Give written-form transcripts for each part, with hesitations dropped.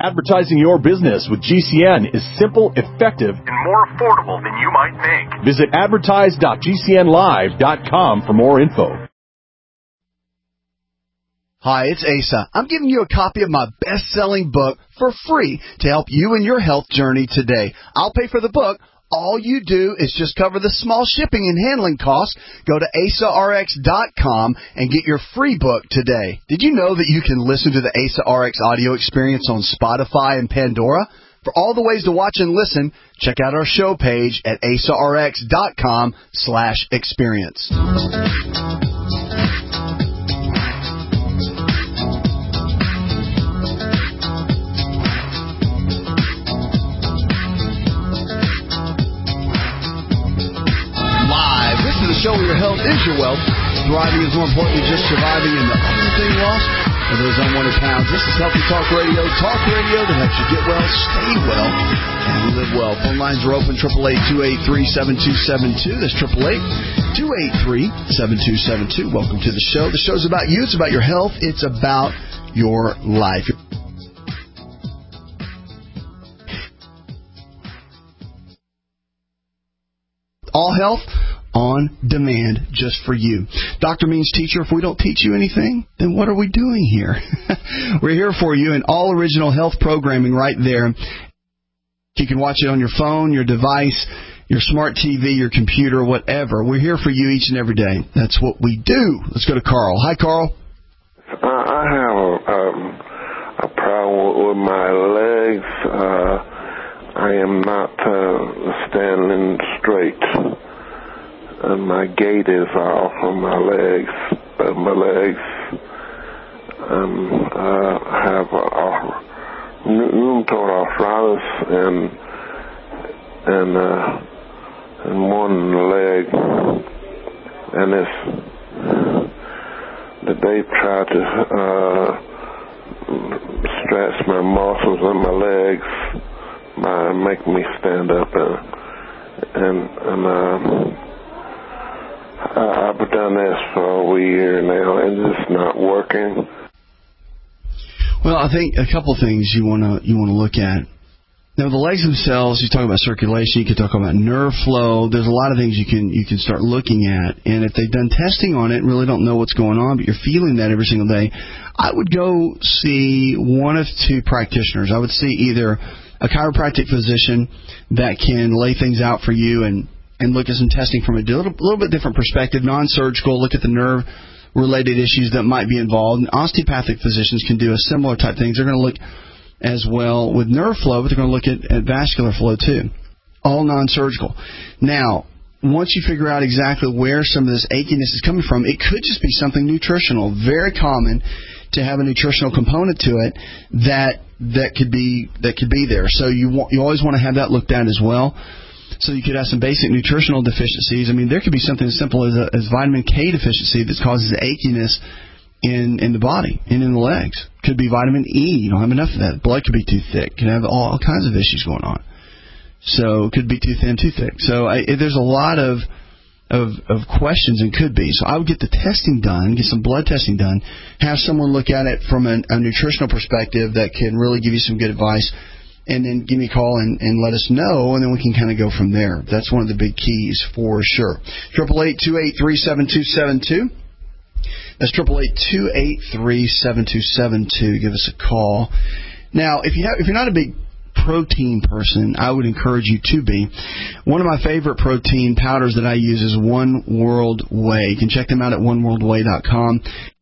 Advertising your business with GCN is simple, effective, and more affordable than you might think. Visit advertise.gcnlive.com for more info. Hi, it's Asa. I'm giving you a copy of my best-selling book for free to help you in your health journey today. I'll pay for the book. All you do is just cover the small shipping and handling costs. Go to AsaRx.com and get your free book today. Did you know that you can listen to the Asa RX audio experience on Spotify and Pandora? For all the ways to watch and listen, check out our show page at AsaRx.com/experience. Show where your health is your wealth. Thriving is more important than just surviving, and the only thing lost are those unwanted pounds. This is Healthy Talk Radio that helps you get well, stay well, and live well. Phone lines are open, 888-283-7272. That's 888-283-7272. Welcome to the show. The show's about you. It's about your health. It's about your life. All health on demand just for you. Dr. Means Teacher, if we don't teach you anything, then what are we doing here? We're here for you in all original health programming right there. You can watch it on your phone, your device, your smart TV, your computer, whatever. We're here for you each and every day. That's what we do. Let's go to Carl. Hi, Carl. I have a problem with my legs. I am not standing straight. And my gait is off on my legs. Have rheumatoid arthritis and one leg, and they tried to stretch my muscles in my legs, make me stand up, and I've done this for over a year now, and it's not working. Well, I think a couple things you want to look at. Now, the legs themselves, you talk about circulation, you can talk about nerve flow. There's a lot of things you can start looking at. And if they've done testing on it and really don't know what's going on, but you're feeling that every single day, I would go see one of two practitioners. I would see either a chiropractic physician that can lay things out for you and look at some testing from a little bit different perspective, non-surgical, look at the nerve-related issues that might be involved. And osteopathic physicians can do a similar type things. They're going to look as well with nerve flow, but they're going to look at vascular flow too, all non-surgical. Now, once you figure out exactly where some of this achiness is coming from, it could just be something nutritional. Very common to have a nutritional component to it that could be there. So you always want to have that looked at as well. So you could have some basic nutritional deficiencies. I mean, there could be something as simple as vitamin K deficiency that causes achiness in the body and in the legs. Could be vitamin E. You don't have enough of that. Blood could be too thick. Could have all kinds of issues going on. So it could be too thin, too thick. So there's a lot of questions and could be. So I would get the testing done, get some blood testing done, have someone look at it from a nutritional perspective that can really give you some good advice. And then give me a call and let us know, and then we can kind of go from there. That's one of the big keys for sure. 888-283-7272. That's 888-283-7272. Give us a call. Now, if you're not a big protein person, I would encourage you to be. One of my favorite protein powders that I use is One World Whey. You can check them out at oneworldwhey.com.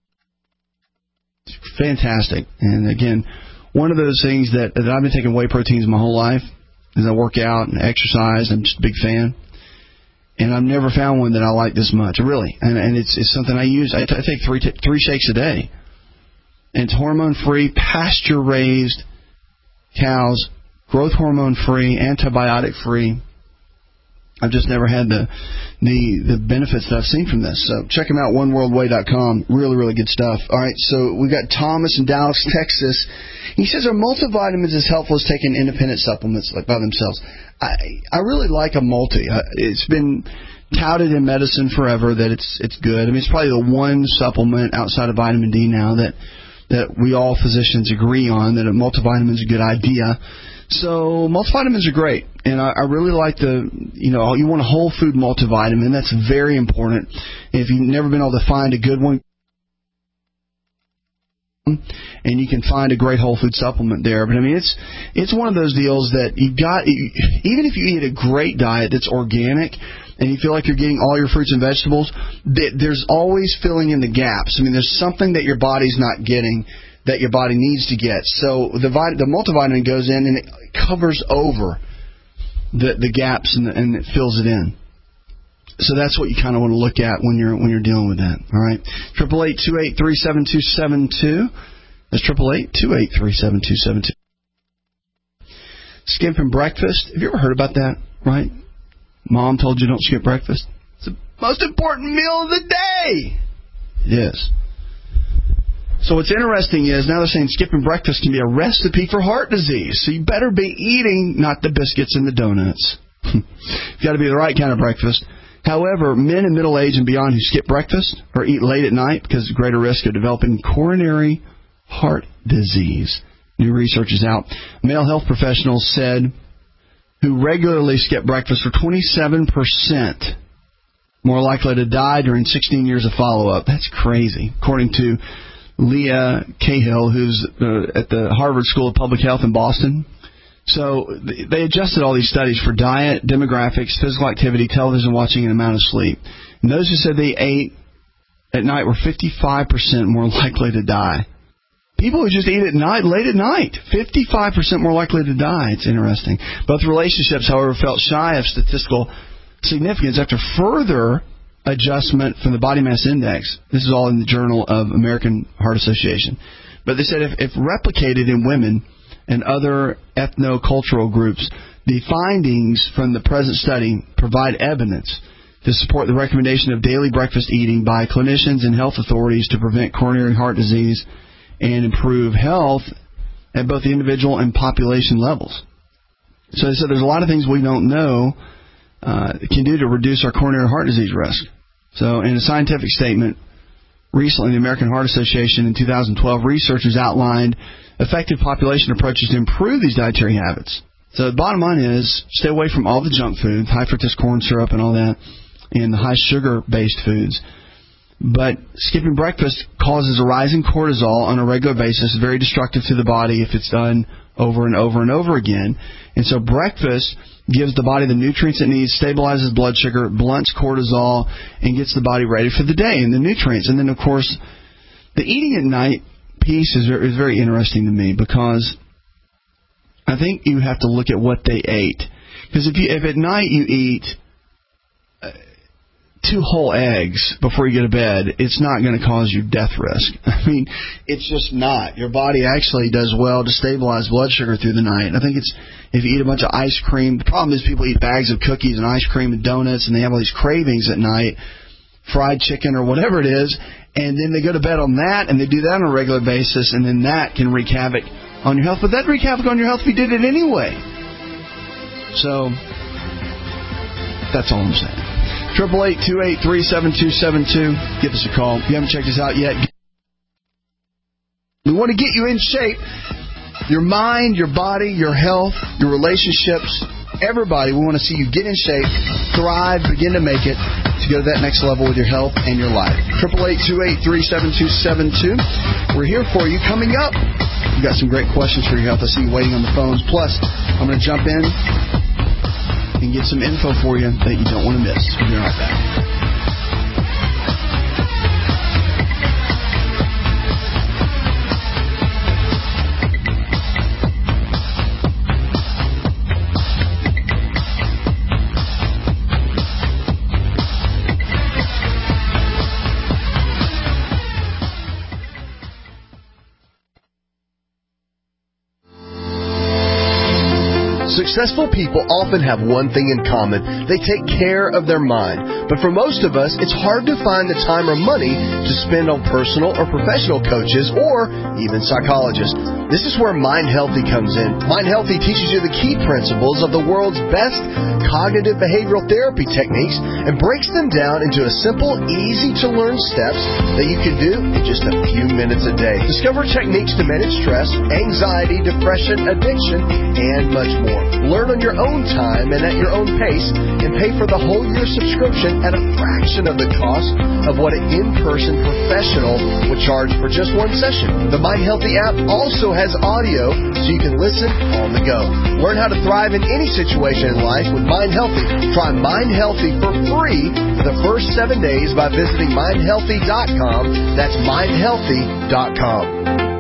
It's fantastic. And again, one of those things that I've been taking whey proteins my whole life as I work out and exercise. I'm just a big fan. And I've never found one that I like this much, really. And it's something I use. I take three shakes a day. And it's hormone-free, pasture-raised cows, growth hormone-free, antibiotic-free. I've just never had the benefits that I've seen from this. So check them out, oneworldwhey.com. Really, really good stuff. All right, so we got Thomas in Dallas, Texas. He says, are multivitamins as helpful as taking independent supplements like by themselves? I really like a multi. It's been touted in medicine forever that it's good. I mean, it's probably the one supplement outside of vitamin D now that that we all physicians agree on, that a multivitamin is a good idea. So multivitamins are great, and I really like you want a whole food multivitamin. That's very important. If you've never been able to find a good one, and you can find a great whole food supplement there. But I mean, it's one of those deals that even if you eat a great diet that's organic and you feel like you're getting all your fruits and vegetables, there's always filling in the gaps. I mean, there's something that your body's not getting that your body needs to get. So the multivitamin goes in and it covers over the gaps and it fills it in. So that's what you kind of want to look at when you're dealing with that. All right, 888-283-7272. That's 888-283-7272. Skipping breakfast. Have you ever heard about that? Right? Mom told you don't skip breakfast. It's the most important meal of the day. It is. So what's interesting is now they're saying skipping breakfast can be a recipe for heart disease. So you better be eating not the biscuits and the donuts. You've got to be the right kind of breakfast. However, men in middle age and beyond who skip breakfast or eat late at night because of greater risk of developing coronary heart disease. New research is out. Male health professionals said who regularly skip breakfast are 27% more likely to die during 16 years of follow-up. That's crazy, according to Leah Cahill, who's at the Harvard School of Public Health in Boston. So they adjusted all these studies for diet, demographics, physical activity, television watching, and amount of sleep. And those who said they ate at night were 55% more likely to die. People who just eat at night, late at night, 55% more likely to die. It's interesting. Both relationships, however, felt shy of statistical significance after further adjustment from the body mass index. This is all in the Journal of American Heart Association. But they said if replicated in women and other ethno-cultural groups, the findings from the present study provide evidence to support the recommendation of daily breakfast eating by clinicians and health authorities to prevent coronary heart disease and improve health at both the individual and population levels. So they said there's a lot of things we don't know can do to reduce our coronary heart disease risk. So in a scientific statement recently, the American Heart Association in 2012, researchers outlined effective population approaches to improve these dietary habits. So the bottom line is stay away from all the junk food, high fructose corn syrup and all that, and the high sugar-based foods. But skipping breakfast causes a rise in cortisol on a regular basis, very destructive to the body if it's done over and over and over again. And so breakfast gives the body the nutrients it needs, stabilizes blood sugar, blunts cortisol, and gets the body ready for the day and the nutrients. And then, of course, the eating at night piece is very interesting to me because I think you have to look at what they ate. Because if at night you eat 2 whole eggs before you go to bed, it's not going to cause you death risk. I mean, it's just not. Your body actually does well to stabilize blood sugar through the night. And I think it's if you eat a bunch of ice cream. The problem is people eat bags of cookies and ice cream and donuts, and they have all these cravings at night, fried chicken or whatever it is, and then they go to bed on that, and they do that on a regular basis, and then that can wreak havoc on your health. But that'd wreak havoc on your health if you did it anyway. So that's all I'm saying. 888-283-7272. Give us a call. If you haven't checked us out yet, we want to get you in shape. Your mind, your body, your health, your relationships, everybody. We want to see you get in shape, thrive, begin to make it to go to that next level with your health and your life. 888-283-7272. We're here for you. Coming up, we've got some great questions for your health. I see you waiting on the phones. Plus, I'm going to jump in and get some info for you that you don't want to miss. We'll be right back. Successful people often have one thing in common. They take care of their mind. But for most of us, it's hard to find the time or money to spend on personal or professional coaches or even psychologists. This is where Mind Healthy comes in. Mind Healthy teaches you the key principles of the world's best cognitive behavioral therapy techniques and breaks them down into a simple, easy-to-learn steps that you can do in just a few minutes a day. Discover techniques to manage stress, anxiety, depression, addiction, and much more. Learn on your own time and at your own pace, and pay for the whole year subscription at a fraction of the cost of what an in-person professional would charge for just one session. The Mind Healthy app also has audio, so you can listen on the go. Learn how to thrive in any situation in life with Mind Healthy. Try Mind Healthy for free for the first 7 days by visiting mindhealthy.com. That's mindhealthy.com.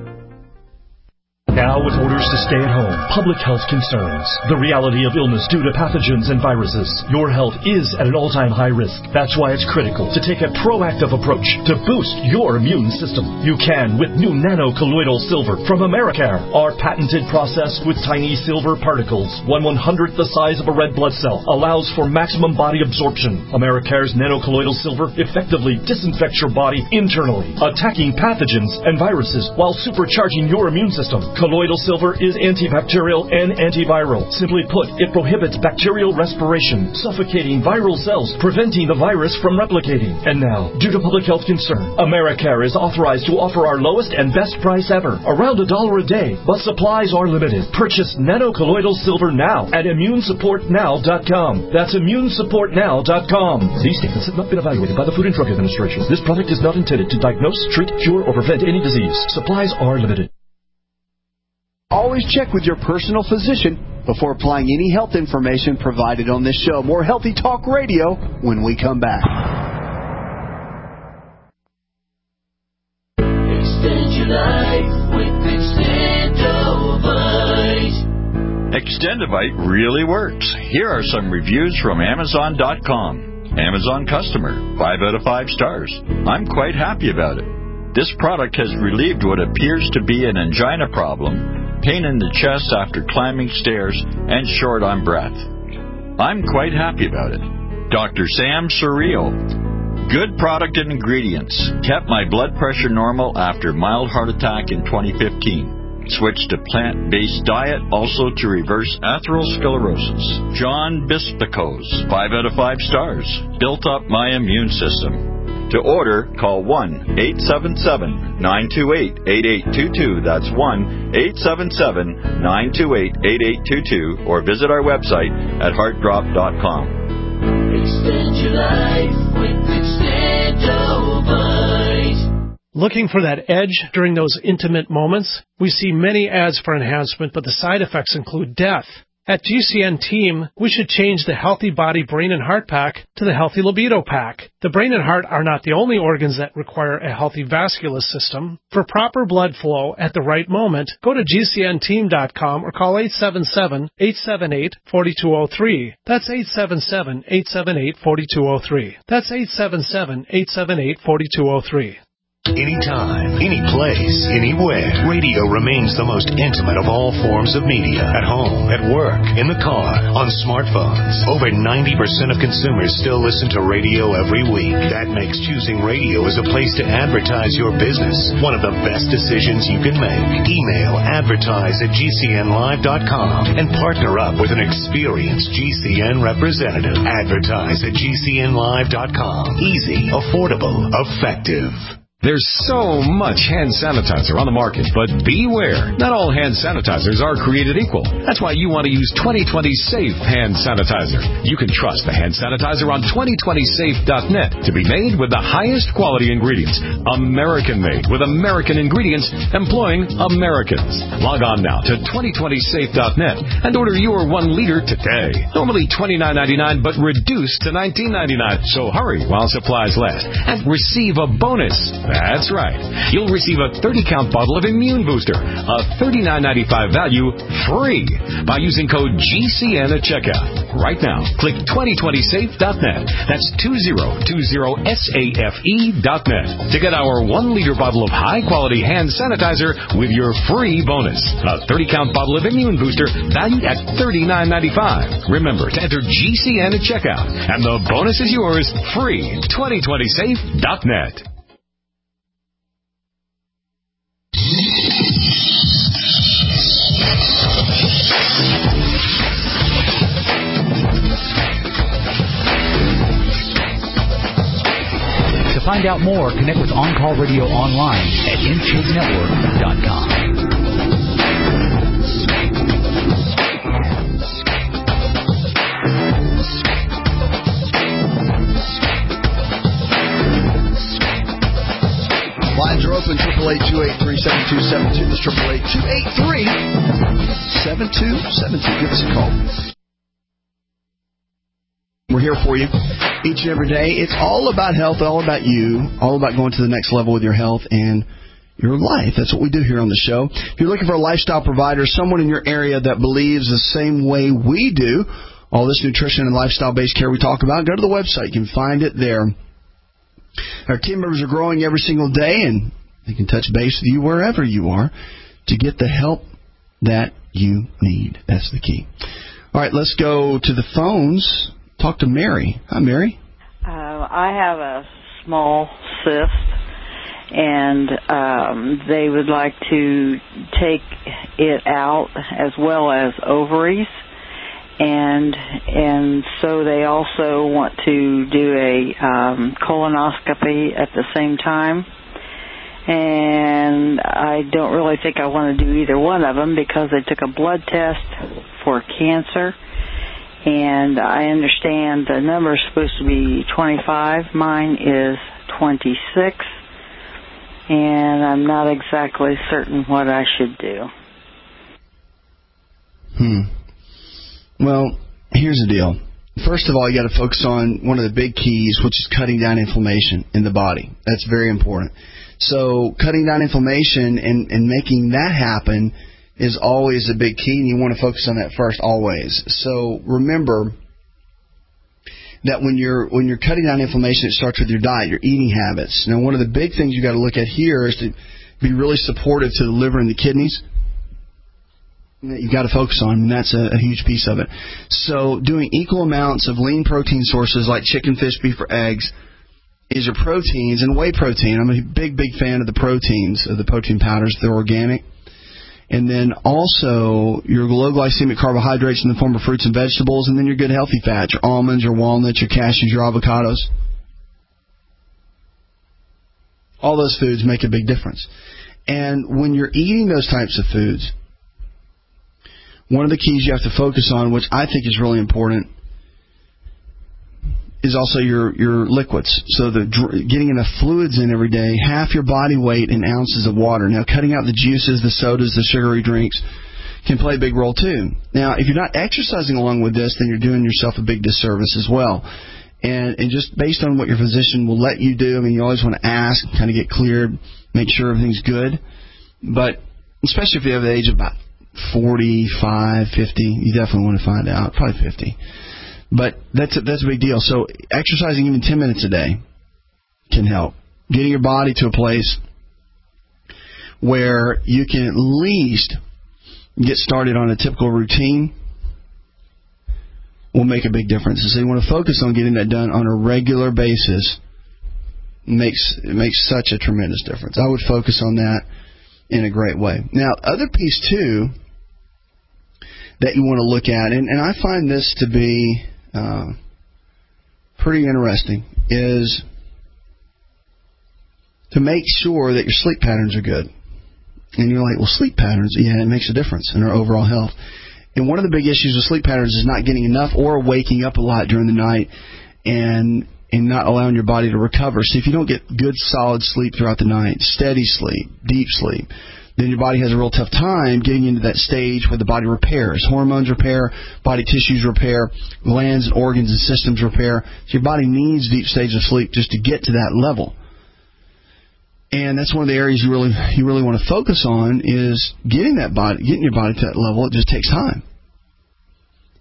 Now with orders to stay at home, public health concerns, the reality of illness due to pathogens and viruses, your health is at an all-time high risk. That's why it's critical to take a proactive approach to boost your immune system. You can with new nano-colloidal silver from Americare. Our patented process with tiny silver particles, 1/100th the size of a red blood cell, allows for maximum body absorption. Americare's nano-colloidal silver effectively disinfects your body internally, attacking pathogens and viruses while supercharging your immune system. Colloidal silver is antibacterial and antiviral. Simply put, it prohibits bacterial respiration, suffocating viral cells, preventing the virus from replicating. And now, due to public health concern, Americare is authorized to offer our lowest and best price ever, around $1 a day, but supplies are limited. Purchase nano-colloidal silver now at immunesupportnow.com. That's immunesupportnow.com. These statements have not been evaluated by the Food and Drug Administration. This product is not intended to diagnose, treat, cure, or prevent any disease. Supplies are limited. Always check with your personal physician before applying any health information provided on this show. More Healthy Talk Radio when we come back. Extend your life with Extendovite. Extendovite really works. Here are some reviews from Amazon.com. Amazon customer, 5 out of 5 stars. I'm quite happy about it. This product has relieved what appears to be an angina problem, pain in the chest after climbing stairs, and short on breath. I'm quite happy about it. Dr. Sam Surreal. Good product and ingredients. Kept my blood pressure normal after mild heart attack in 2015. Switched to plant-based diet, also to reverse atherosclerosis. John Bispicos. 5 out of 5 stars. Built up my immune system. To order, call 1-877-928-8822. That's 1-877-928-8822. Or visit our website at heartdrop.com. Extend your life with Extendovite. Looking for that edge during those intimate moments? We see many ads for enhancement, but the side effects include death. At GCN Team, we should change the Healthy Body, Brain, and Heart Pack to the Healthy Libido Pack. The brain and heart are not the only organs that require a healthy vascular system. For proper blood flow at the right moment, go to GCNteam.com or call 877-878-4203. That's 877-878-4203. That's 877-878-4203. Anytime, any place, anywhere. Radio remains the most intimate of all forms of media. At home, at work, in the car, on smartphones. Over 90% of consumers still listen to radio every week. That makes choosing radio as a place to advertise your business one of the best decisions you can make. Email advertise@gcnlive.com and partner up with an experienced GCN representative. Advertise at gcnlive.com. Easy, affordable, effective. There's so much hand sanitizer on the market, but beware. Not all hand sanitizers are created equal. That's why you want to use 2020 Safe hand sanitizer. You can trust the hand sanitizer on 2020safe.net to be made with the highest quality ingredients. American-made with American ingredients employing Americans. Log on now to 2020safe.net and order your 1 liter today. Normally $29.99, but reduced to $19.99. So hurry while supplies last and receive a bonus. That's right. You'll receive a 30-count bottle of Immune Booster, a $39.95 value, free by using code GCN at checkout. right now. Click 2020safe.net. That's 2020safe.net to get our 1-liter bottle of high-quality hand sanitizer with your free bonus. A 30-count bottle of Immune Booster valued at $39.95. Remember to enter GCN at checkout, and the bonus is yours free. 2020safe.net. To find out more, connect with On Call Radio online at InShapeNetwork.com. Lines are open, 888-283-7272. That's 888-283-7272. Give us a call. We're here for you each and every day. It's all about health, all about you, all about going to the next level with your health and your life. That's what we do here on the show. If you're looking for a lifestyle provider, someone in your area that believes the same way we do, all this nutrition and lifestyle-based care we talk about, go to the website. You can find it there. Our team members are growing every single day, and they can touch base with you wherever you are to get the help that you need. That's the key. All right, let's go to the phones. Talk to Mary. Hi, Mary. I have a small cyst, and they would like to take it out as well as ovaries, and so they also want to do a colonoscopy at the same time. And I don't really think I want to do either one of them because they took a blood test for cancer. And I understand the number is supposed to be 25. Mine is 26. And I'm not exactly certain what I should do. Well, here's the deal. First of all, you got to focus on one of the big keys, which is cutting down inflammation in the body. That's very important. So cutting down inflammation and making that happen is always a big key, and you want to focus on that first always. So remember that when you're cutting down inflammation, it starts with your diet, your eating habits. Now, one of the big things you got to look at here is to be really supportive to the liver and the kidneys. You've got to focus on, and that's a huge piece of it. So doing equal amounts of lean protein sources like chicken, fish, beef, or eggs is your proteins, and whey protein. I'm a big fan of the proteins, of the protein powders. They're organic. And then also your low glycemic carbohydrates in the form of fruits and vegetables, and then your good healthy fats, your almonds, your walnuts, your cashews, your avocados. All those foods make a big difference. And when you're eating those types of foods, one of the keys you have to focus on, which I think is really important, is also your liquids. So getting enough fluids in every day, half your body weight in ounces of water. Now, cutting out the juices, the sodas, the sugary drinks can play a big role too. Now, if you're not exercising along with this, then you're doing yourself a big disservice as well. And just based on what your physician will let you do, I mean, you always want to ask, kind of get cleared, make sure everything's good. But especially if you have the age of about 45, 50, you definitely want to find out, probably 50. But that's a big deal. So exercising even 10 minutes a day can help. Getting your body to a place where you can at least get started on a typical routine will make a big difference. And so you want to focus on getting that done on a regular basis. It makes such a tremendous difference. I would focus on that in a great way. Now, other piece, too, that you want to look at, and I find this to be pretty interesting, is to make sure that your sleep patterns are good. And you're like, well, sleep patterns, yeah, it makes a difference in our overall health. And one of the big issues with sleep patterns is not getting enough or waking up a lot during the night and not allowing your body to recover. So if you don't get good, solid sleep throughout the night, steady sleep, deep sleep, then your body has a real tough time getting into that stage where the body repairs. Hormones repair, body tissues repair, glands and organs and systems repair. So your body needs deep stages of sleep just to get to that level. And that's one of the areas you really want to focus on, is getting your body to that level. It just takes time.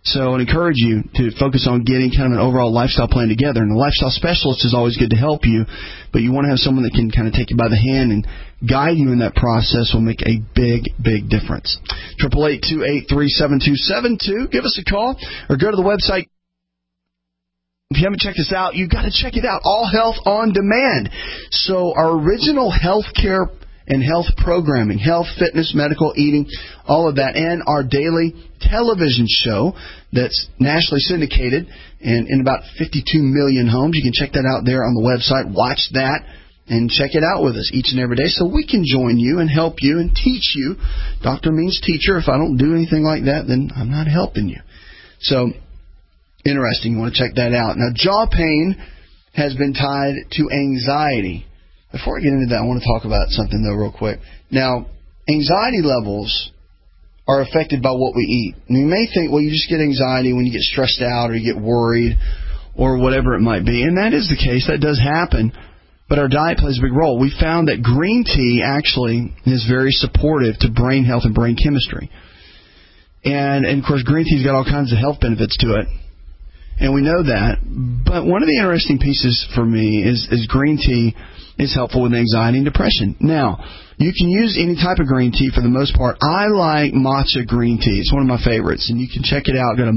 So I'd encourage you to focus on getting kind of an overall lifestyle plan together. And a lifestyle specialist is always good to help you, but you want to have someone that can kind of take you by the hand and guide you in that process will make a big, big difference. 888-283-7272. Give us a call or go to the website. If you haven't checked us out, you've got to check it out. All Health on Demand. So our original health care and health programming, health, fitness, medical, eating, all of that, and our daily television show that's nationally syndicated and in about 52 million homes. You can check that out there on the website. Watch that and check it out with us each and every day so we can join you and help you and teach you. Doctor means teacher. If I don't do anything like that, then I'm not helping you. So, interesting. You want to check that out. Now, jaw pain has been tied to anxiety. Before I get into that, I want to talk about something, though, real quick. Now, anxiety levels are affected by what we eat. And you may think, well, you just get anxiety when you get stressed out or you get worried or whatever it might be. And that is the case. That does happen. But our diet plays a big role. We found that green tea actually is very supportive to brain health and brain chemistry. And of course, green tea's got all kinds of health benefits to it. And we know that. But one of the interesting pieces for me is green tea is helpful with anxiety and depression. Now, you can use any type of green tea for the most part. I like matcha green tea. It's one of my favorites. And you can check it out. Go to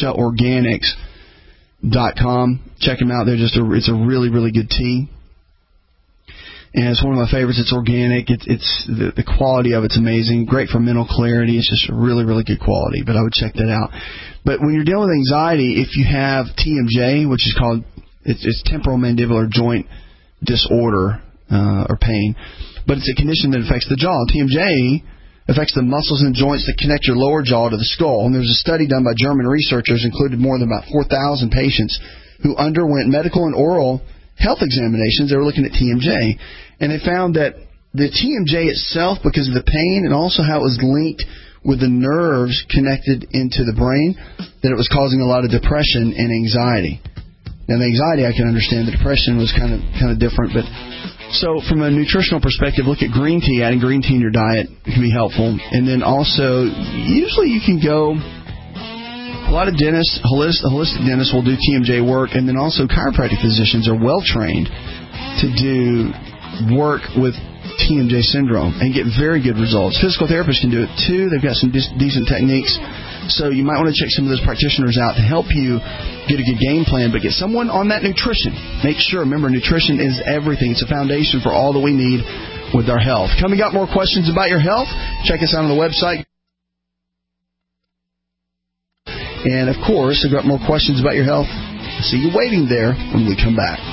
matchaorganics.com. Check them out. It's a really, really good tea. And it's one of my favorites. It's organic. It's the quality of it's amazing. Great for mental clarity. It's just really, really good quality. But I would check that out. But when you're dealing with anxiety, if you have TMJ, which is called it's temporal mandibular joint disorder or pain, but it's a condition that affects the jaw. TMJ affects the muscles and joints that connect your lower jaw to the skull. And there's a study done by German researchers, included more than about 4,000 patients who underwent medical and oral health examinations. They were looking at TMJ, and they found that the TMJ itself, because of the pain and also how it was linked with the nerves connected into the brain, that it was causing a lot of depression and anxiety. Now, the anxiety I can understand. The depression was kind of different, but so from a nutritional perspective, look at green tea. Adding green tea in your diet can be helpful, and then also usually you can go. A lot of dentists, holistic dentists, will do TMJ work, and then also chiropractic physicians are well trained to do work with TMJ syndrome and get very good results. Physical therapists can do it too. They've got some decent techniques. So you might want to check some of those practitioners out to help you get a good game plan, but get someone on that nutrition. Make sure, remember, nutrition is everything. It's a foundation for all that we need with our health. Coming up, more questions about your health. Check us out on the website. And, of course, I've got more questions about your health. I'll see you waiting there when we come back.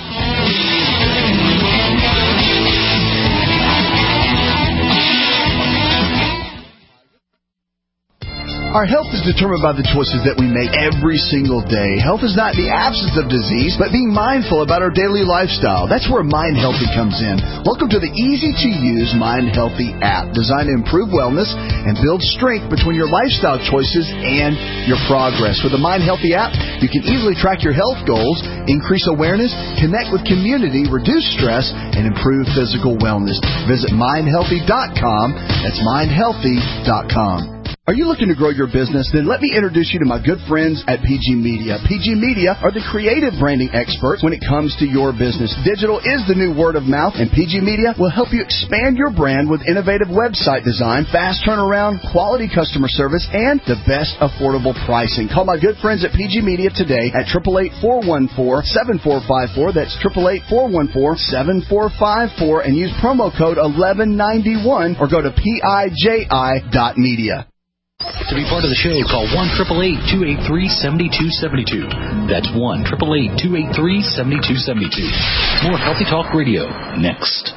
Our health is determined by the choices that we make every single day. Health is not the absence of disease, but being mindful about our daily lifestyle. That's where Mind Healthy comes in. Welcome to the easy-to-use Mind Healthy app, designed to improve wellness and build strength between your lifestyle choices and your progress. With the Mind Healthy app, you can easily track your health goals, increase awareness, connect with community, reduce stress, and improve physical wellness. Visit mindhealthy.com. That's mindhealthy.com. Are you looking to grow your business? Then let me introduce you to my good friends at PG Media. PG Media are the creative branding experts when it comes to your business. Digital is the new word of mouth, and PG Media will help you expand your brand with innovative website design, fast turnaround, quality customer service, and the best affordable pricing. Call my good friends at PG Media today at 888-414-7454. That's 888-414-7454, and use promo code 1191 or go to PIJI.media. To be part of the show, call 1-888-283-7272. That's 1-888-283-7272. More Healthy Talk Radio next.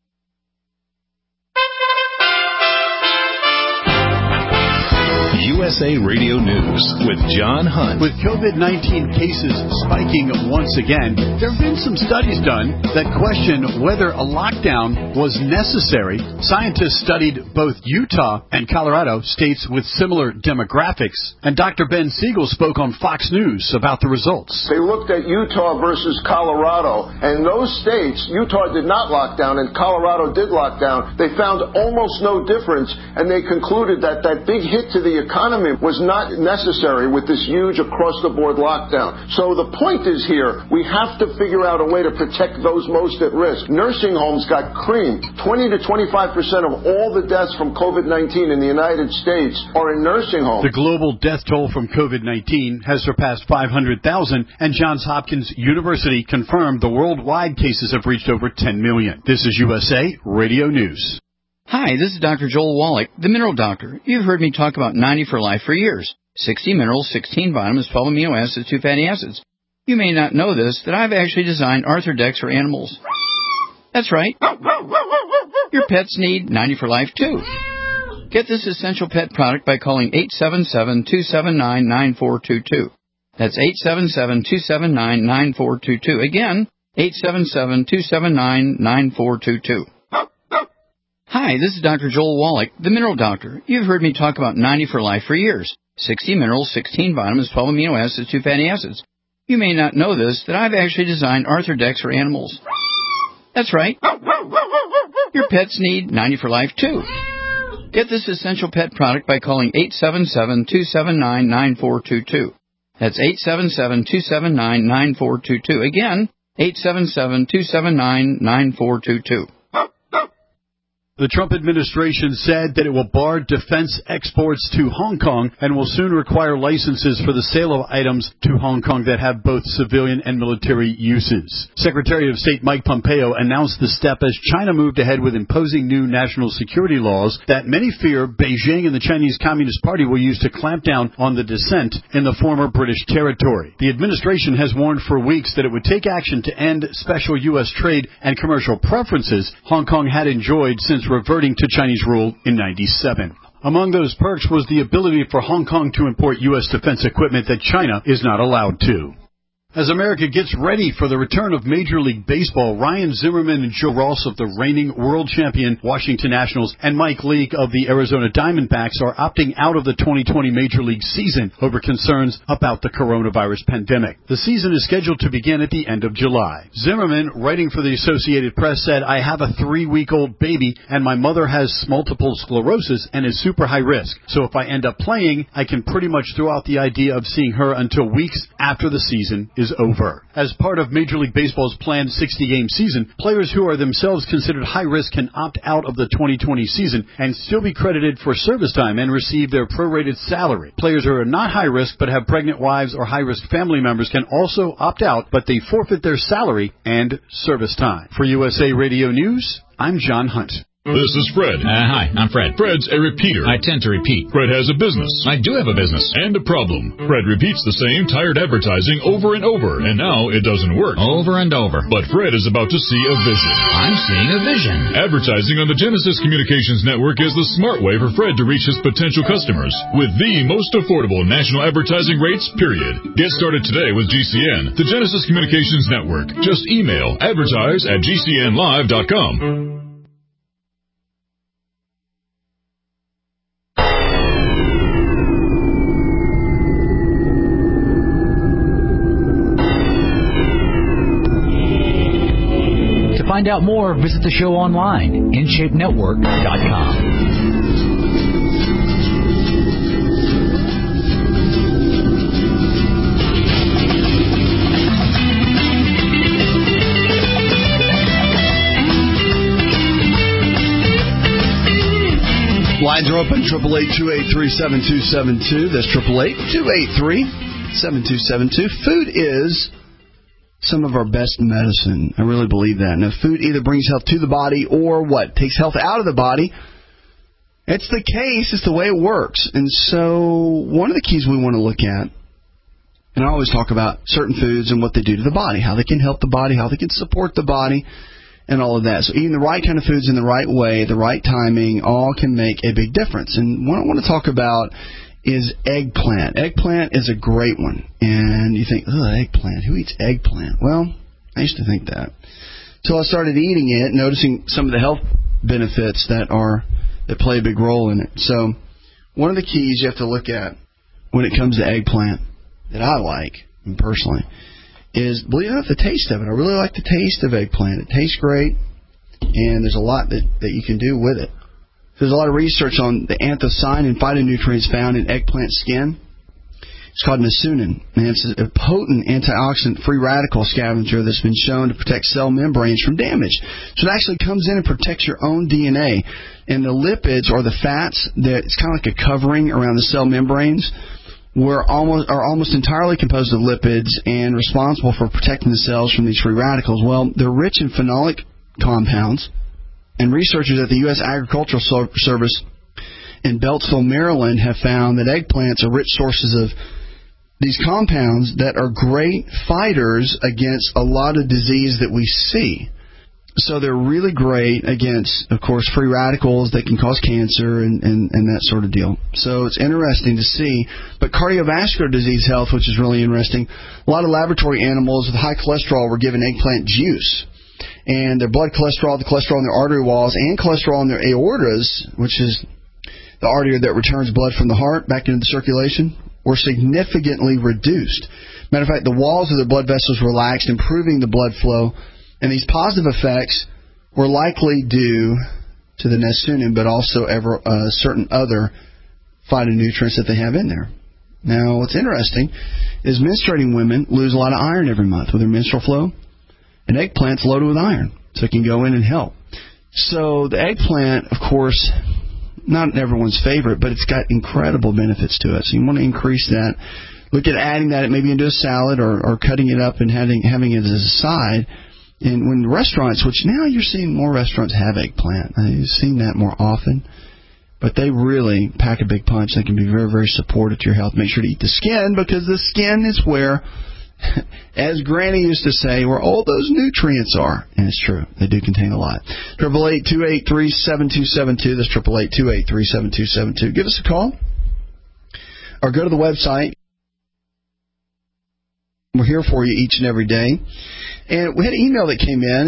USA Radio News with John Hunt. With COVID-19 cases spiking once again, there have been some studies done that question whether a lockdown was necessary. Scientists studied both Utah and Colorado, states with similar demographics. And Dr. Ben Siegel spoke on Fox News about the results. They looked at Utah versus Colorado, and those states, Utah did not lock down and Colorado did lock down. They found almost no difference, and they concluded that that big hit to the economy economy was not necessary with this huge across-the-board lockdown. So the point is here, we have to figure out a way to protect those most at risk. Nursing homes got creamed. 20 to 25% of all the deaths from COVID-19 in the United States are in nursing homes. The global death toll from COVID-19 has surpassed 500,000, and Johns Hopkins University confirmed the worldwide cases have reached over 10 million. This is USA Radio News. Hi, this is Dr. Joel Wallach, the Mineral Doctor. You've heard me talk about 90 for Life for years. 60 minerals, 16 vitamins, 12 amino acids, 2 fatty acids. You may not know this, that I've actually designed Arthrodex for animals. That's right. Your pets need 90 for Life, too. Get this essential pet product by calling 877-279-9422. That's 877-279-9422. Again, 877-279-9422. Hi, this is Dr. Joel Wallach, the Mineral Doctor. You've heard me talk about 90 for Life for years. 60 minerals, 16 vitamins, 12 amino acids, 2 fatty acids. You may not know this, that I've actually designed Arthrodex for animals. That's right. Your pets need 90 for Life, too. Get this essential pet product by calling 877-279-9422. That's 877-279-9422. Again, 877-279-9422. The Trump administration said that it will bar defense exports to Hong Kong and will soon require licenses for the sale of items to Hong Kong that have both civilian and military uses. Secretary of State Mike Pompeo announced the step as China moved ahead with imposing new national security laws that many fear Beijing and the Chinese Communist Party will use to clamp down on the dissent in the former British territory. The administration has warned for weeks that it would take action to end special U.S. trade and commercial preferences Hong Kong had enjoyed since reverting to Chinese rule in 1997. Among those perks was the ability for Hong Kong to import U.S. defense equipment that China is not allowed to. As America gets ready for the return of Major League Baseball, Ryan Zimmerman and Joe Ross of the reigning world champion Washington Nationals and Mike Leake of the Arizona Diamondbacks are opting out of the 2020 Major League season over concerns about the coronavirus pandemic. The season is scheduled to begin at the end of July. Zimmerman, writing for the Associated Press, said, "I have a 3-week-old baby and my mother has multiple sclerosis and is super high risk. So if I end up playing, I can pretty much throw out the idea of seeing her until weeks after the season is over." As part of Major League Baseball's planned 60-game season, players who are themselves considered high risk can opt out of the 2020 season and still be credited for service time and receive their prorated salary. Players who are not high risk but have pregnant wives or high-risk family members can also opt out, but they forfeit their salary and service time. For USA Radio News, I'm John Hunt. This is Fred. Hi, I'm Fred. Fred's a repeater. I tend to repeat. Fred has a business. I do have a business. And a problem. Fred repeats the same tired advertising over and over, and now it doesn't work. Over and over. But Fred is about to see a vision. I'm seeing a vision. Advertising on the Genesis Communications Network is the smart way for Fred to reach his potential customers with the most affordable national advertising rates, period. Get started today with GCN, the Genesis Communications Network. Just email advertise@gcnlive.com. To find out more, visit the show online, InShapeNetwork.com. Lines are open, 888-283-7272. That's 888-283-7272. Food is some of our best medicine. I really believe that. Now, food either brings health to the body or what? Takes health out of the body. It's the case. It's the way it works. And so one of the keys we want to look at, and I always talk about certain foods and what they do to the body, how they can help the body, how they can support the body, and all of that. So eating the right kind of foods in the right way, the right timing, all can make a big difference. And what I want to talk about is eggplant. Eggplant is a great one. And you think, eggplant, who eats eggplant? Well, I used to think that. So I started eating it, noticing some of the health benefits that play a big role in it. So one of the keys you have to look at when it comes to eggplant that I like, personally, is, believe it or not, the taste of it. I really like the taste of eggplant. It tastes great, and there's a lot that you can do with it. There's a lot of research on the anthocyanin phytonutrients found in eggplant skin. It's called Nasunin, and it's a potent antioxidant free radical scavenger that's been shown to protect cell membranes from damage. So it actually comes in and protects your own DNA. And the lipids, or the fats, that it's kind of like a covering around the cell membranes, are almost entirely composed of lipids and responsible for protecting the cells from these free radicals. Well, they're rich in phenolic compounds, and researchers at the U.S. Agricultural Service in Beltsville, Maryland, have found that eggplants are rich sources of these compounds that are great fighters against a lot of disease that we see. So they're really great against, of course, free radicals that can cause cancer and that sort of deal. So it's interesting to see. But cardiovascular disease health, which is really interesting, a lot of laboratory animals with high cholesterol were given eggplant juice. And their blood cholesterol, the cholesterol in their artery walls, and cholesterol in their aortas, which is the artery that returns blood from the heart back into the circulation, were significantly reduced. Matter of fact, the walls of the blood vessels relaxed, improving the blood flow. And these positive effects were likely due to the Nasunin, but also certain other phytonutrients that they have in there. Now, what's interesting is menstruating women lose a lot of iron every month with their menstrual flow. An eggplant's loaded with iron, so it can go in and help. So the eggplant, of course, not everyone's favorite, but it's got incredible benefits to it. So you want to increase that. Look at adding that maybe into a salad or cutting it up and having it as a side. And when restaurants, which now you're seeing more restaurants have eggplant. You've seen that more often. But they really pack a big punch. They can be very, very supportive to your health. Make sure to eat the skin, because the skin is where, as Granny used to say, where all those nutrients are. And it's true. They do contain a lot. 888-283-7272. That's 888-283-7272. Give us a call or go to the website. We're here for you each and every day. And we had an email that came in.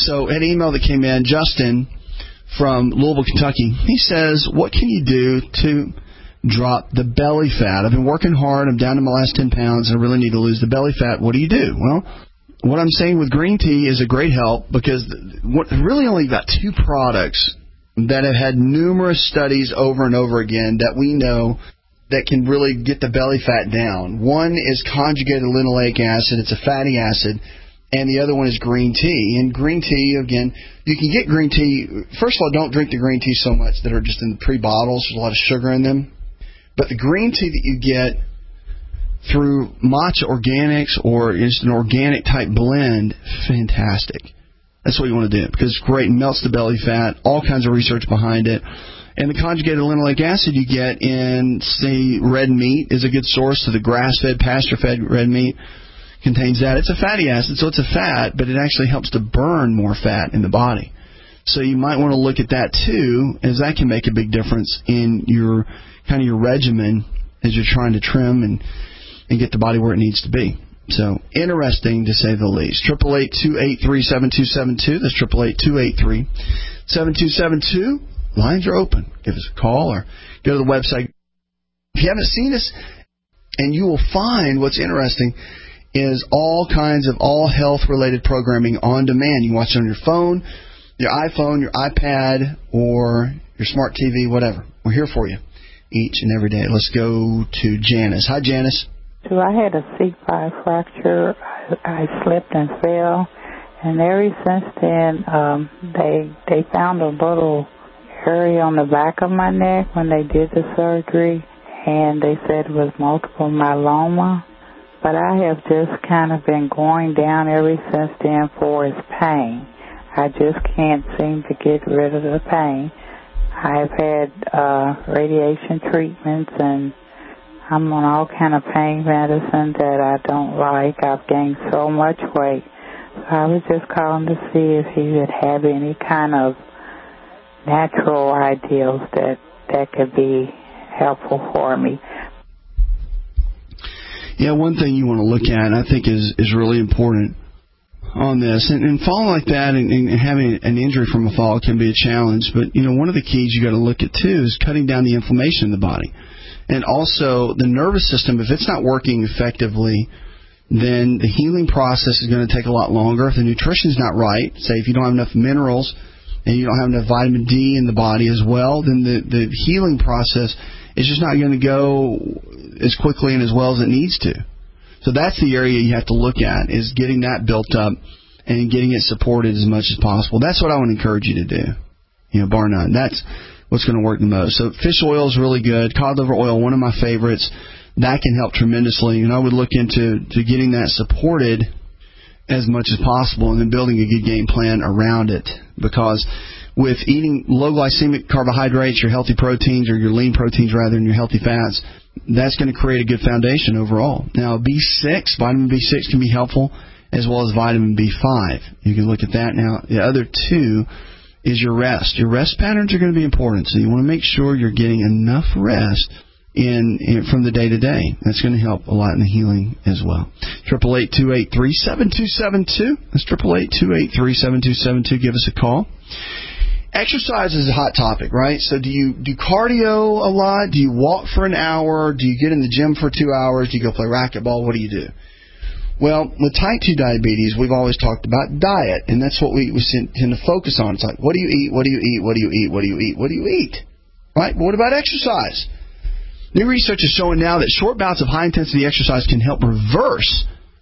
Justin from Louisville, Kentucky. He says, what can you do to drop the belly fat? I've been working hard. I'm down to my last 10 pounds, and I really need to lose the belly fat. What do you do? Well, what I'm saying with green tea is a great help, because really only got two products that have had numerous studies over and over again that we know that can really get the belly fat down. One is conjugated linoleic acid. It's a fatty acid. And the other one is green tea. And green tea, again, you can get green tea. First of all, don't drink the green tea so much that are just in the pre-bottles. There's a lot of sugar in them. But the green tea that you get through Matcha Organics or just an organic type blend, fantastic. That's what you want to do, because it's great. It melts the belly fat. All kinds of research behind it. And the conjugated linoleic acid you get in, say, red meat is a good source. So the grass-fed, pasture-fed red meat contains that. It's a fatty acid, so it's a fat, but it actually helps to burn more fat in the body. So you might want to look at that too, as that can make a big difference in your kind of your regimen as you're trying to trim and get the body where it needs to be. So interesting to say the least. 888-283-7272. That's 888-283-7272. Lines are open. Give us a call or go to the website. If you haven't seen us, and you will find what's interesting is all kinds of all health-related programming on demand. You can watch it on your phone, your iPhone, your iPad, or your smart TV, whatever. We're here for you each and every day. Let's go to Janice. Hi, Janice. So I had a C5 fracture. I slipped and fell, and ever since then, they found a little area on the back of my neck when they did the surgery, and they said it was multiple myeloma. But I have just kind of been going down ever since then for its pain. I just can't seem to get rid of the pain. I've had radiation treatments, and I'm on all kind of pain medicine that I don't like. I've gained so much weight. So I was just calling to see if you would have any kind of natural ideals that could be helpful for me. Yeah, one thing you want to look at, I think, is really important on this. And falling like that and having an injury from a fall can be a challenge. But, one of the keys you got to look at, too, is cutting down the inflammation in the body. And also the nervous system, if it's not working effectively, then the healing process is going to take a lot longer. If the nutrition's not right, say if you don't have enough minerals and you don't have enough vitamin D in the body as well, then the healing process is just not going to go as quickly and as well as it needs to. So that's the area you have to look at, is getting that built up and getting it supported as much as possible. That's what I want to encourage you to do, bar none. That's what's going to work the most. So fish oil is really good. Cod liver oil, one of my favorites. That can help tremendously. And I would look into getting that supported as much as possible and then building a good game plan around it. Because with eating low glycemic carbohydrates, your healthy proteins, or your lean proteins rather than your healthy fats, that's going to create a good foundation overall. Now, B6, vitamin B6 can be helpful, as well as vitamin B5. You can look at that. Now, the other two is your rest. Your rest patterns are going to be important, so you want to make sure you're getting enough rest from the day to day. That's going to help a lot in the healing as well. 888-283-7272. That's 888-283-7272. Give us a call. Exercise is a hot topic, right? So do you do cardio a lot? Do you walk for an hour? Do you get in the gym for 2 hours? Do you go play racquetball? What do you do? Well, with type 2 diabetes, we've always talked about diet, and that's what we tend to focus on. It's like, what do you eat? What do you eat? What do you eat? What do you eat? What do you eat? Right? But what about exercise? New research is showing now that short bouts of high-intensity exercise can help reverse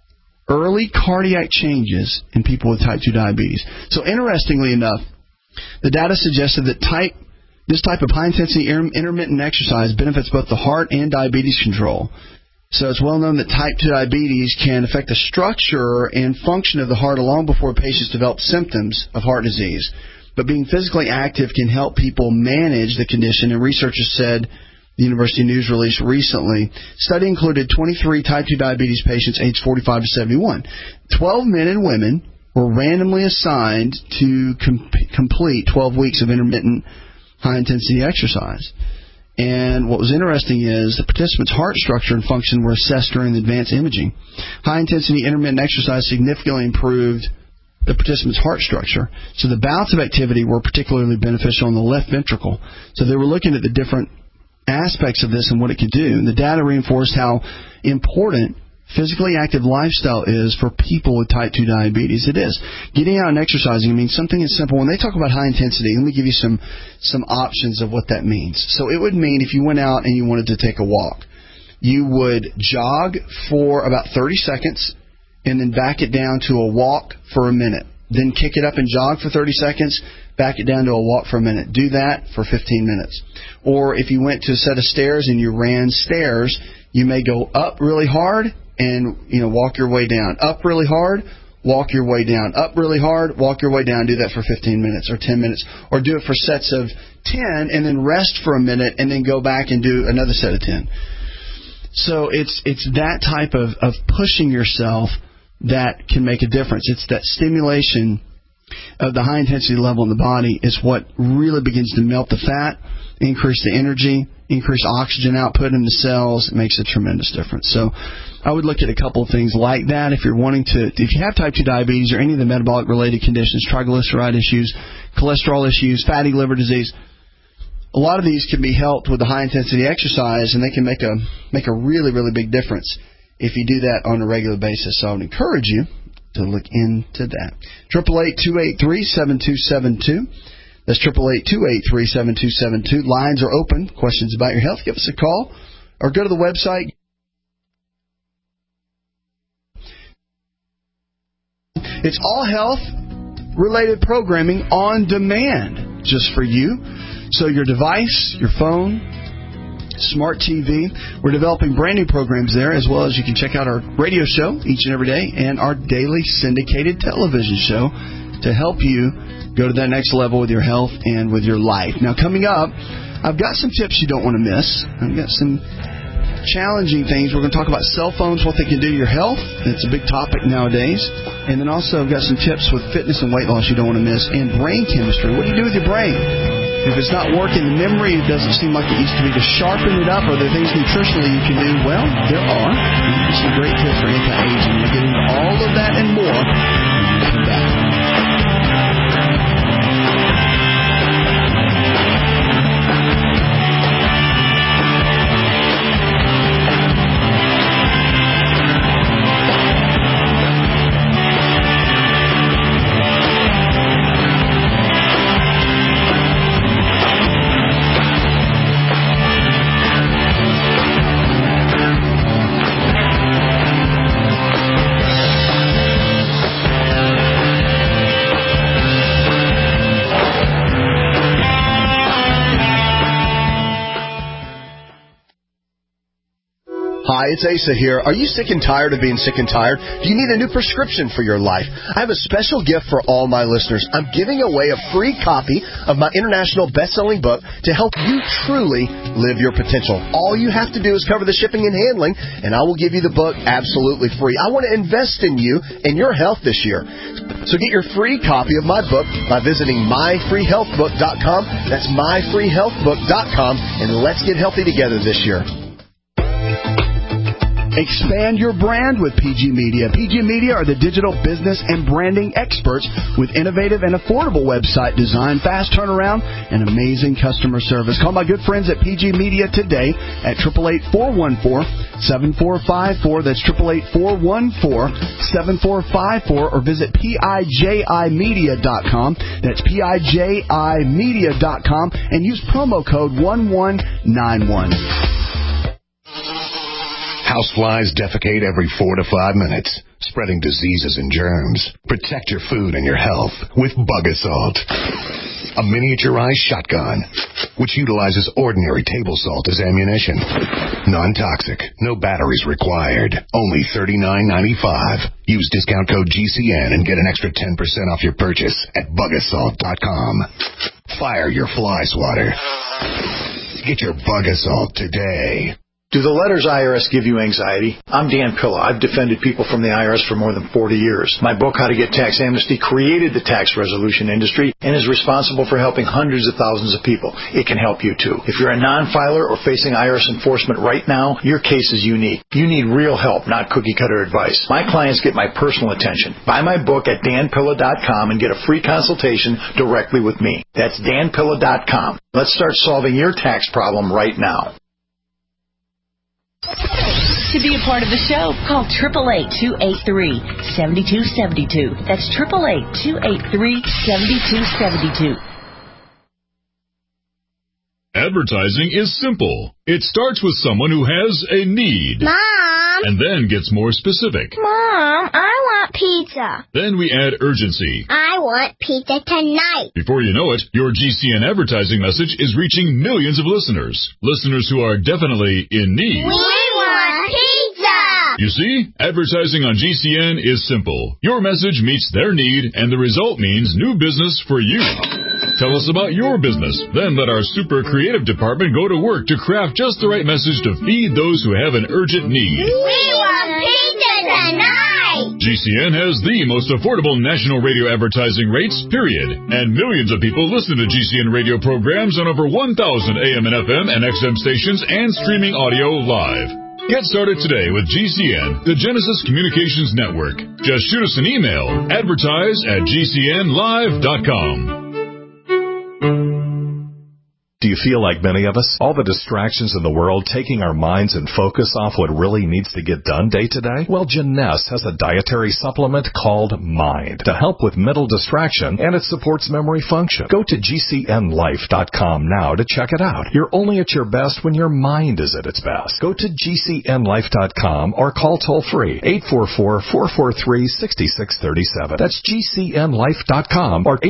early cardiac changes in people with type 2 diabetes. So interestingly enough, the data suggested that this type of high-intensity intermittent exercise benefits both the heart and diabetes control. So it's well known that type 2 diabetes can affect the structure and function of the heart long before patients develop symptoms of heart disease. But being physically active can help people manage the condition, and researchers said, the University News release recently, study included 23 type 2 diabetes patients aged 45 to 71. 12 men and women were randomly assigned to complete 12 weeks of intermittent high-intensity exercise. And what was interesting is the participants' heart structure and function were assessed during the advanced imaging. High-intensity intermittent exercise significantly improved the participants' heart structure. So the bouts of activity were particularly beneficial in the left ventricle. So they were looking at the different aspects of this and what it could do. And the data reinforced how important physically active lifestyle is for people with type 2 diabetes. It is. Getting out and exercising, something as simple. When they talk about high intensity, let me give you some options of what that means. So it would mean if you went out and you wanted to take a walk, you would jog for about 30 seconds and then back it down to a walk for a minute. Then kick it up and jog for 30 seconds, back it down to a walk for a minute. Do that for 15 minutes. Or if you went to a set of stairs and you ran stairs, you may go up really hard and walk your way down. Up really hard, walk your way down. Up really hard, walk your way down. Do that for 15 minutes or 10 minutes. Or do it for sets of 10 and then rest for a minute and then go back and do another set of 10. So it's that type of pushing yourself that can make a difference. It's that stimulation of the high intensity level in the body is what really begins to melt the fat, increase the energy, increase oxygen output in the cells. It makes a tremendous difference. So I would look at a couple of things like that if you're wanting to, if you have type 2 diabetes or any of the metabolic related conditions, triglyceride issues, cholesterol issues, fatty liver disease. A lot of these can be helped with the high intensity exercise, and they can make a really, really big difference if you do that on a regular basis. So I would encourage you to look into that. 888-283-7272. That's 888-283-7272. Lines are open. Questions about your health, give us a call or go to the website. It's all health-related programming on demand just for you. So your device, your phone, smart TV, we're developing brand new programs there, as well as you can check out our radio show each and every day and our daily syndicated television show to help you go to that next level with your health and with your life. Now, coming up, I've got some tips you don't want to miss. I've got some challenging things. We're going to talk about cell phones, what they can do to your health. It's a big topic nowadays. And then also I've got some tips with fitness and weight loss you don't want to miss, and brain chemistry. What do you do with your brain? If it's not working, the memory doesn't seem like it used to be. To sharpen it up, are there things nutritionally you can do? Well, there are. Some great tips for anti-aging. We'll get into all of that and more when we come back. Hi, it's Asa here. Are you sick and tired of being sick and tired? Do you need a new prescription for your life? I have a special gift for all my listeners. I'm giving away a free copy of my international best-selling book to help you truly live your potential. All you have to do is cover the shipping and handling, and I will give you the book absolutely free. I want to invest in you and your health this year. So get your free copy of my book by visiting myfreehealthbook.com. That's myfreehealthbook.com, and let's get healthy together this year. Expand your brand with PG Media. PG Media are the digital business and branding experts with innovative and affordable website design, fast turnaround, and amazing customer service. Call my good friends at PG Media today at 888-414-7454. That's 888-414-7454, or visit PIJImedia.com. That's PIJImedia.com, and use promo code 1191. Houseflies defecate every 4 to 5 minutes, spreading diseases and germs. Protect your food and your health with Bug Assault, a miniaturized shotgun which utilizes ordinary table salt as ammunition. Non-toxic, no batteries required, only $39.95. Use discount code GCN and get an extra 10% off your purchase at bugassault.com. Fire your fly swatter. Get your Bug Assault today. Do the letters IRS give you anxiety? I'm Dan Pilla. I've defended people from the IRS for more than 40 years. My book, How to Get Tax Amnesty, created the tax resolution industry and is responsible for helping hundreds of thousands of people. It can help you too. If you're a non-filer or facing IRS enforcement right now, your case is unique. You need real help, not cookie-cutter advice. My clients get my personal attention. Buy my book at danpilla.com and get a free consultation directly with me. That's danpilla.com. Let's start solving your tax problem right now. To be a part of the show, call 888-283-7272. That's 888-283-7272. Advertising is simple. It starts with someone who has a need. Mom! And then gets more specific. Mom, I want pizza. Then we add urgency. I want pizza tonight. Before you know it, your GCN advertising message is reaching millions of listeners. Listeners who are definitely in need. We want pizza! You see, advertising on GCN is simple. Your message meets their need, and the result means new business for you. Tell us about your business. Then let our super creative department go to work to craft just the right message to feed those who have an urgent need. We want pizza tonight! GCN has the most affordable national radio advertising rates, period. And millions of people listen to GCN radio programs on over 1,000 AM and FM and XM stations and streaming audio live. Get started today with GCN, the Genesis Communications Network. Just shoot us an email, advertise@gcnlive.com. Do you feel like many of us? All the distractions in the world taking our minds and focus off what really needs to get done day to day? Well, Jeunesse has a dietary supplement called Mind to help with mental distraction, and it supports memory function. Go to GCNlife.com now to check it out. You're only at your best when your mind is at its best. Go to GCNlife.com or call toll-free 844-443-6637. That's GCNlife.com or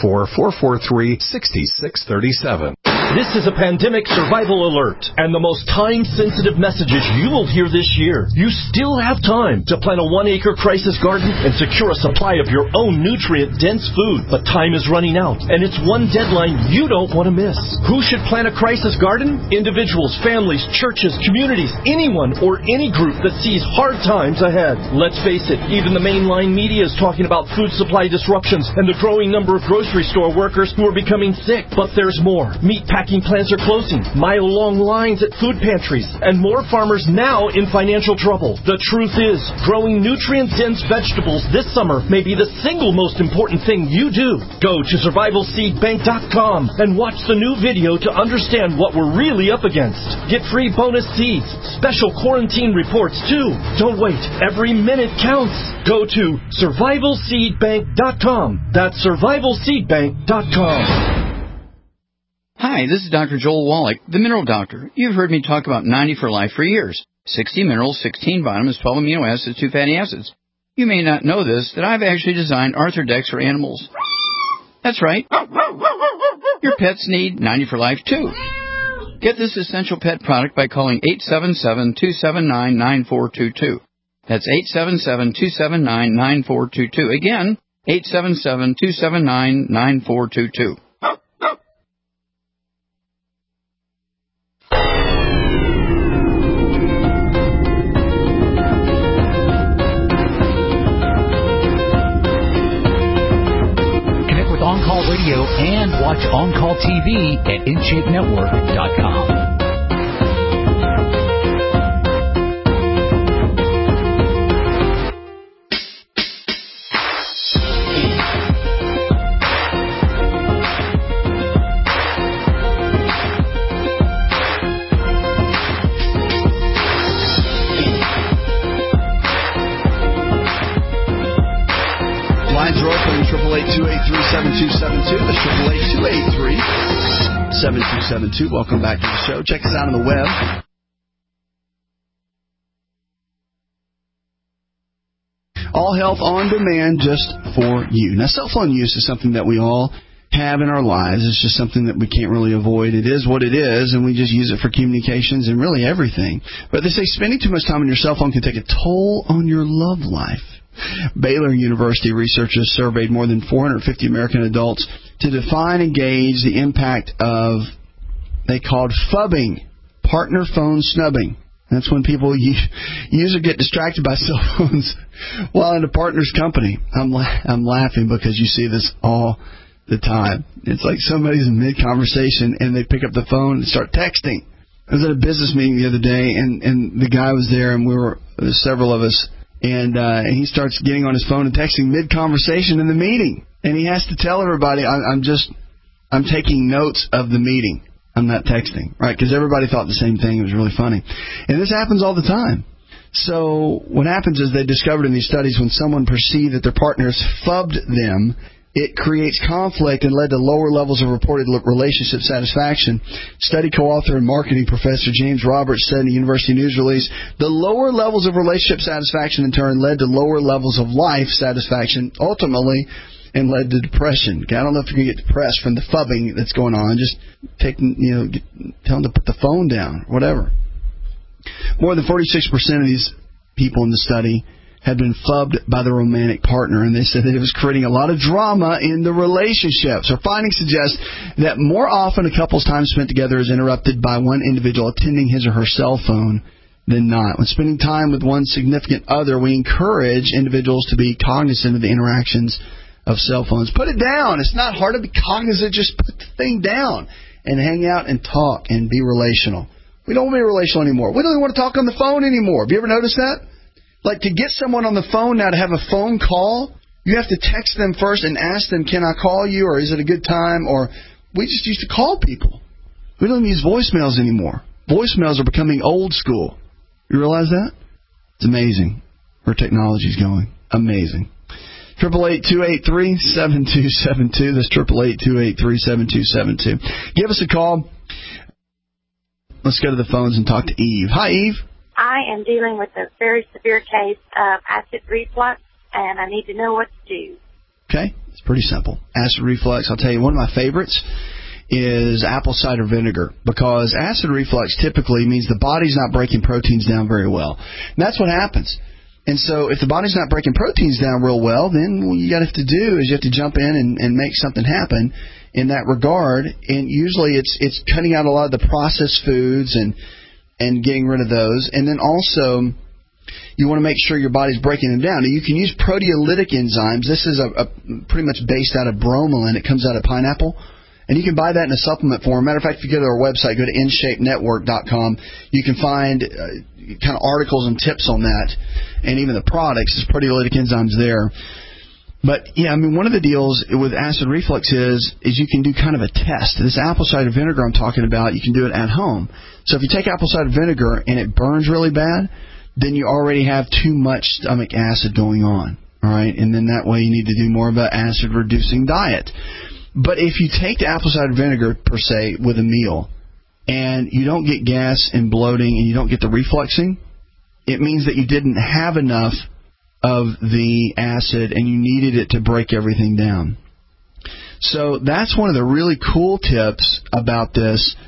844-443-6637. This is a pandemic survival alert and the most time-sensitive messages you will hear this year. You still have time to plant a 1-acre crisis garden and secure a supply of your own nutrient-dense food. But time is running out, and it's one deadline you don't want to miss. Who should plant a crisis garden? Individuals, families, churches, communities, anyone or any group that sees hard times ahead. Let's face it, even the mainline media is talking about food supply disruptions and the growing number of grocery store workers who are becoming sick. But there's more. Meat packing plants are closing, mile-long lines at food pantries, and more farmers now in financial trouble. The truth is, growing nutrient-dense vegetables this summer may be the single most important thing you do. Go to survivalseedbank.com and watch the new video to understand what we're really up against. Get free bonus seeds, special quarantine reports too. Don't wait. Every minute counts. Go to survivalseedbank.com. That's survivalseedbank.com. Hi, this is Dr. Joel Wallach, the Mineral Doctor. You've heard me talk about 90 for Life for years. 60 minerals, 16 vitamins, 12 amino acids, 2 fatty acids. You may not know this, that I've actually designed Arthrodex for animals. That's right. Your pets need 90 for Life, too. Get this essential pet product by calling 877-279-9422. That's 877-279-9422. Again, 877-279-9422. On-Call Radio and watch On-Call TV at InShapeNetwork.com. Lines are open, 888-283-7272. That's 888-283-7272. Welcome back to the show. Check us out on the web. All Health on Demand just for you. Now, cell phone use is something that we all have in our lives. It's just something that we can't really avoid. It is what it is, and we just use it for communications and really everything. But they say spending too much time on your cell phone can take a toll on your love life. Baylor University researchers surveyed more than 450 American adults to define and gauge the impact of, they called phubbing, partner phone snubbing. That's when people usually get distracted by cell phones while in a partner's company. I'm laughing because you see this all the time. It's like somebody's in mid-conversation and they pick up the phone and start texting. I was at a business meeting the other day and the guy was there and there was several of us. And he starts getting on his phone and texting mid-conversation in the meeting. And he has to tell everybody, I'm taking notes of the meeting. I'm not texting, right? Because everybody thought the same thing. It was really funny. And this happens all the time. So what happens is they discovered in these studies when someone perceived that their partners phubbed them, it creates conflict and led to lower levels of reported relationship satisfaction. Study co-author and marketing professor James Roberts said in a university news release, the lower levels of relationship satisfaction in turn led to lower levels of life satisfaction, ultimately, and led to depression. Okay, I don't know if you're going to get depressed from the phubbing that's going on. Just tell them to put the phone down, whatever. More than 46% of these people in the study had been phubbed by the romantic partner, and they said that it was creating a lot of drama in the relationship. So findings suggest that more often a couple's time spent together is interrupted by one individual attending his or her cell phone than not. When spending time with one significant other, we encourage individuals to be cognizant of the interactions of cell phones. Put it down. It's not hard to be cognizant. Just put the thing down and hang out and talk and be relational. We don't want to be relational anymore. We don't even want to talk on the phone anymore. Have you ever noticed that? Like, to get someone on the phone now to have a phone call, you have to text them first and ask them, can I call you, or is it a good time? Or we just used to call people. We don't use voicemails anymore. Voicemails are becoming old school. You realize that? It's amazing where technology is going. Amazing. 888-283-7272. That's 888-283-7272. Give us a call. Let's go to the phones and talk to Eve. Hi, Eve. I am dealing with a very severe case of acid reflux, and I need to know what to do. Okay, it's pretty simple. Acid reflux, I'll tell you, one of my favorites is apple cider vinegar, because acid reflux typically means the body's not breaking proteins down very well. And that's what happens. And so if the body's not breaking proteins down real well, then what you got to have to do is you have to jump in and make something happen in that regard. And usually it's cutting out a lot of the processed foods and getting rid of those. And then also, you want to make sure your body's breaking them down. Now, you can use proteolytic enzymes. This is a pretty much based out of bromelain. It comes out of pineapple. And you can buy that in a supplement form. Matter of fact, if you go to our website, go to InShapeNetwork.com, you can find kind of articles and tips on that, and even the products. There's proteolytic enzymes there. But, yeah, I mean, one of the deals with acid reflux is you can do kind of a test. This apple cider vinegar I'm talking about, you can do it at home. So if you take apple cider vinegar and it burns really bad, then you already have too much stomach acid going on, all right? And then that way you need to do more of an acid-reducing diet. But if you take the apple cider vinegar, per se, with a meal, and you don't get gas and bloating and you don't get the refluxing, it means that you didn't have enough of the acid and you needed it to break everything down. So that's one of the really cool tips about this,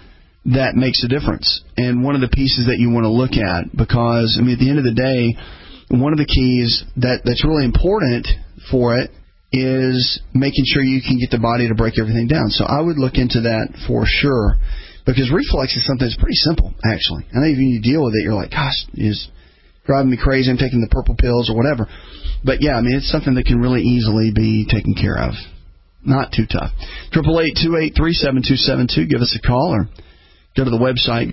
that makes a difference. And one of the pieces that you want to look at, because, I mean, at the end of the day, one of the keys that's really important for it is making sure you can get the body to break everything down. So I would look into that for sure, because reflux is something that's pretty simple, actually. I know even you deal with it, you're like, gosh, it's driving me crazy, I'm taking the purple pills or whatever. But, yeah, I mean, it's something that can really easily be taken care of. Not too tough. 888-283-7272. Give us a call or go to the website.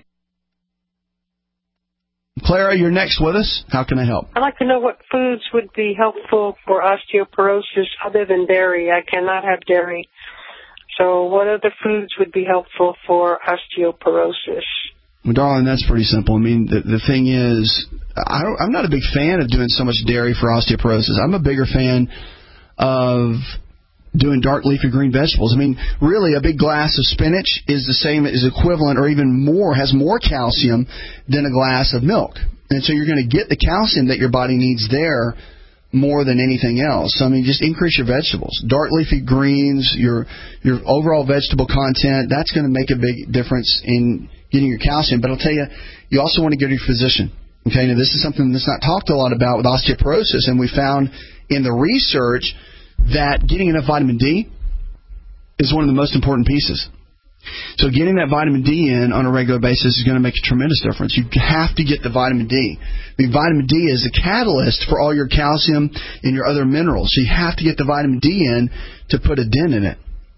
Clara, you're next with us. How can I help? I'd like to know what foods would be helpful for osteoporosis other than dairy. I cannot have dairy. So what other foods would be helpful for osteoporosis? Well, darling, that's pretty simple. I mean, the thing is, I'm not a big fan of doing so much dairy for osteoporosis. I'm a bigger fan of doing dark leafy green vegetables. I mean, really, a big glass of spinach is the same, is equivalent or even more, has more calcium than a glass of milk. And so you're going to get the calcium that your body needs there more than anything else. So, I mean, just increase your vegetables. Dark leafy greens, your overall vegetable content, that's going to make a big difference in getting your calcium. But I'll tell you, you also want to go to your physician. Okay, now this is something that's not talked a lot about with osteoporosis, and we found in the research that getting enough vitamin D is one of the most important pieces. So getting that vitamin D in on a regular basis is going to make a tremendous difference. You have to get the vitamin D. I mean, vitamin D is a catalyst for all your calcium and your other minerals. So you have to get the vitamin D in to put a dent in it.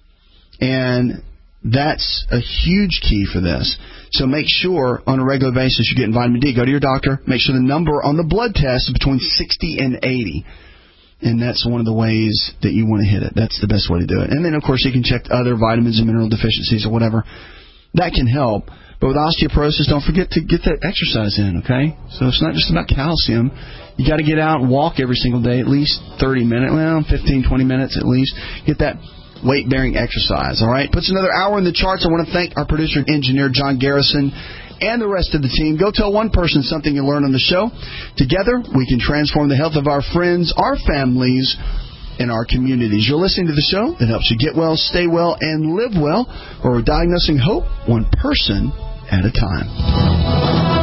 And that's a huge key for this. So make sure on a regular basis you're getting vitamin D. Go to your doctor. Make sure the number on the blood test is between 60 and 80. And that's one of the ways that you want to hit it. That's the best way to do it. And then, of course, you can check other vitamins and mineral deficiencies or whatever. That can help. But with osteoporosis, don't forget to get that exercise in, okay? So it's not just about calcium. You got to get out and walk every single day, at least 30 minutes, 15, 20 minutes at least. Get that weight-bearing exercise, all right? Puts another hour in the charts. I want to thank our producer and engineer, John Garrison, and the rest of the team. Go tell one person something you learned on the show. Together, we can transform the health of our friends, our families, and our communities. You're listening to the show that helps you get well, stay well, and live well, where we're diagnosing hope one person at a time.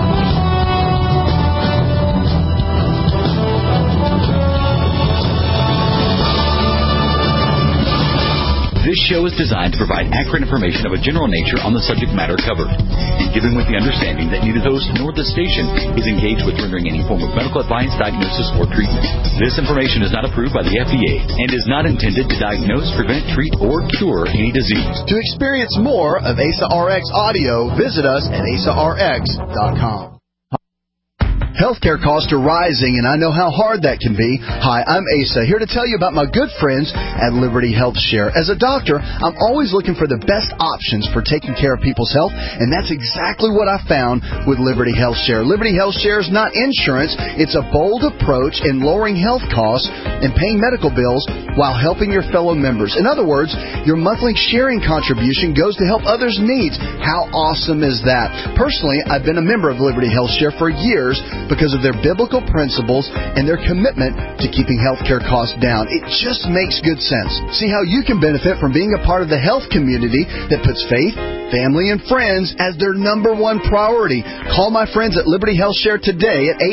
This show is designed to provide accurate information of a general nature on the subject matter covered, given with the understanding that neither host nor the station is engaged with rendering any form of medical advice, diagnosis, or treatment. This information is not approved by the FDA and is not intended to diagnose, prevent, treat, or cure any disease. To experience more of ASA RX audio, visit us at asarx.com. Healthcare costs are rising, and I know how hard that can be. Hi, I'm Asa, here to tell you about my good friends at Liberty Health Share. As a doctor, I'm always looking for the best options for taking care of people's health, and that's exactly what I found with Liberty Health Share. Liberty Health Share is not insurance. It's a bold approach in lowering health costs and paying medical bills while helping your fellow members. In other words, your monthly sharing contribution goes to help others' needs. How awesome is that? Personally, I've been a member of Liberty Health Share for years because of their biblical principles and their commitment to keeping healthcare costs down. It just makes good sense. See how you can benefit from being a part of the health community that puts faith, family, and friends as their number one priority. Call my friends at Liberty Health Share today at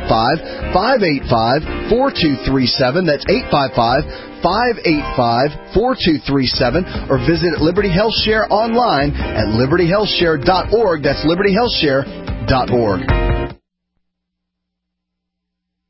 855-585-4237. That's 855-585-4237, or visit Liberty Health Share online at libertyhealthshare.org. That's libertyhealthshare.org.